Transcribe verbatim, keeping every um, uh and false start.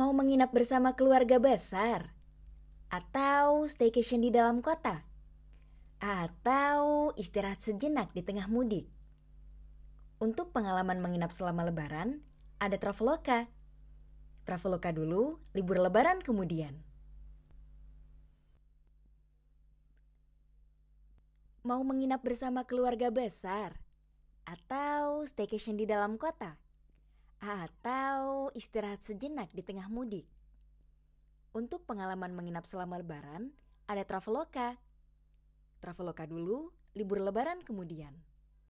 Mau menginap bersama keluarga besar? Atau staycation di dalam kota? Atau istirahat sejenak di tengah mudik? Untuk pengalaman menginap selama lebaran, ada Traveloka. Traveloka dulu, libur lebaran kemudian. Mau menginap bersama keluarga besar? Atau staycation di dalam kota? Atau istirahat sejenak di tengah mudik? Untuk pengalaman menginap selama lebaran, ada Traveloka. Traveloka dulu, libur lebaran kemudian.